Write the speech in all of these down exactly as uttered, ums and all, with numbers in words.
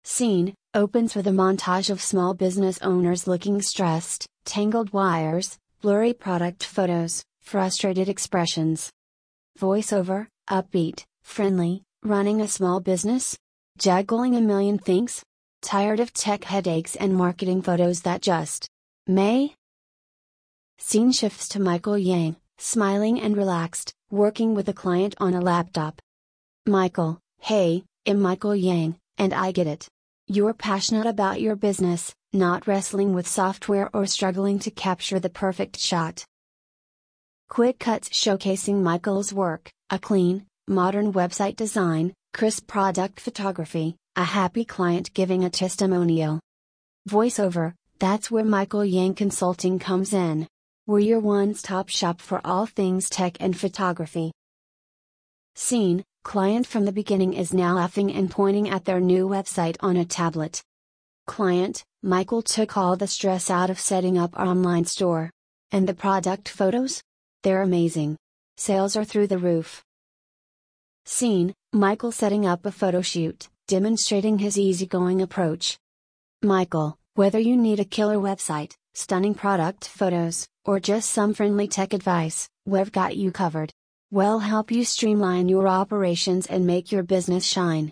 Scene opens with a montage of small business owners looking stressed, tangled wires, blurry product photos, frustrated expressions. Voiceover, upbeat, friendly, running a small business? Juggling a million things? Tired of tech headaches and marketing photos that just may? Scene shifts to Michael Yang, smiling and relaxed, working with a client on a laptop. Michael: Hey, I'm Michael Yang, and I get it. You're passionate about your business, not wrestling with software or struggling to capture the perfect shot. Quick cuts showcasing Michael's work: a clean, modern website design, crisp product photography, a happy client giving a testimonial. Voiceover: That's where Michael Yang Consulting comes in. We're your one-stop shop for all things tech and photography. Scene: Client from the beginning is now laughing and pointing at their new website on a tablet. Client: Michael took all the stress out of setting up our online store. And the product photos? They're amazing. Sales are through the roof. Scene: Michael setting up a photo shoot, demonstrating his easygoing approach. Michael: Whether you need a killer website, stunning product photos, or just some friendly tech advice, we've got you covered. We'll help you streamline your operations and make your business shine.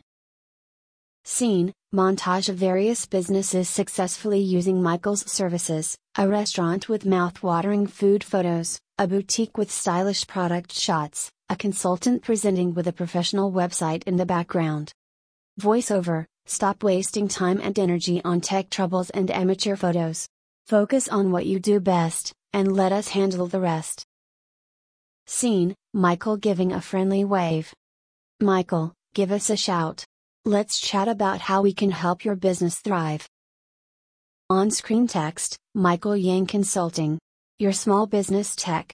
Scene: Montage of various businesses successfully using Michael's services: a restaurant with mouth-watering food photos, a boutique with stylish product shots, a consultant presenting with a professional website in the background. Voiceover: Stop wasting time and energy on tech troubles and amateur photos. Focus on what you do best, and let us handle the rest. Scene: Michael giving a friendly wave. Michael: Give us a shout. Let's chat about how we can help your business thrive. On-screen text: Michael Yang Consulting. Your small business tech,